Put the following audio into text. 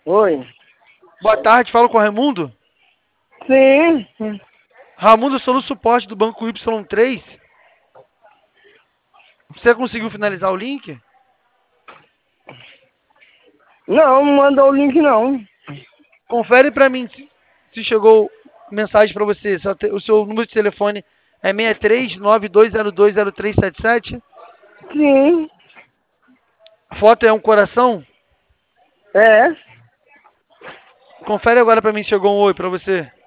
Oi. Boa tarde, falo com o Raimundo. Sim. Raimundo, eu sou no suporte do Banco Y3. Você conseguiu finalizar o link? Não, não mandou o link não. Confere pra mim se chegou mensagem pra você. O seu número de telefone é 6392020377. Sim. A foto é um coração? É. Confere agora pra mim se chegou um oi pra você.